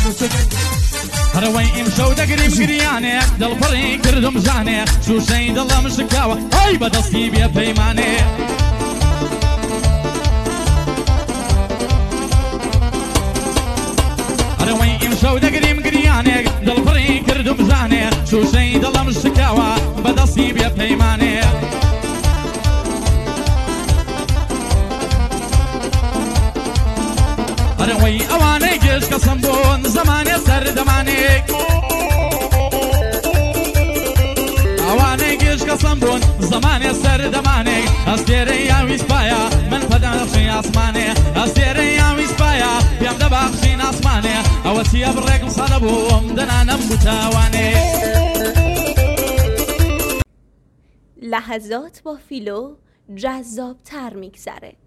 هەروەی ئیمشەو دەگریم گریانێ دڵپڕی کردم ژانێ شوشەی دڵم شکاوە ئەی بەدەستی بێ پەیمانێ هەروەی ئیمشەو دەگریم گریانێ دڵپڕی کردم ژانێ شوشەی دڵم شکاوە بەدەستی بێ پەیمانێ هەروەی ئەوانەی گشت کەسم بوون زەمانێ سەردەمانێک ئەوانەی گشت کەسم بوون زەمانێ سەردەمانێک ئەستێرەی یاویسپایە من پەدەنەخشی ئاسمانێ ئەستێرەی یاویسپایە پێم دەباخشین ئاسمانێ ئەوە چیە بڕێکم سەدە بووم دەنانم بوتاوانێ. لحظات با فیلو جذابتر میگذره.